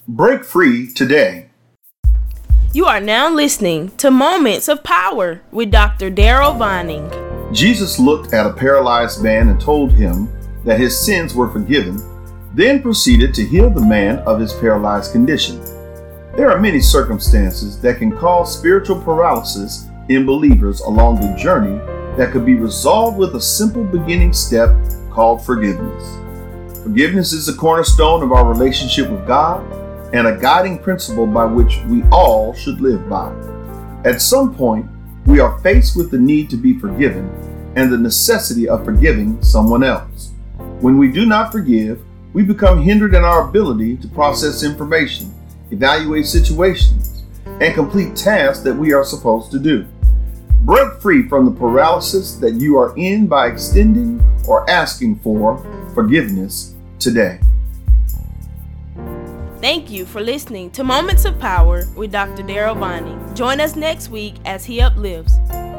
Break free today. You are now listening to Moments of Power with Dr. Daryl Vining. Jesus looked at a paralyzed man and told him that his sins were forgiven, then proceeded to heal the man of his paralyzed condition. There are many circumstances that can cause spiritual paralysis in believers along the journey that could be resolved with a simple beginning step called forgiveness. Forgiveness is the cornerstone of our relationship with God and a guiding principle by which we all should live by. At some point, we are faced with the need to be forgiven and the necessity of forgiving someone else. When we do not forgive, we become hindered in our ability to process information, evaluate situations, and complete tasks that we are supposed to do. Break free from the paralysis that you are in by extending or asking for forgiveness today. Thank you for listening to Moments of Power with Dr. Daryl Vining. Join us next week as he uplifts.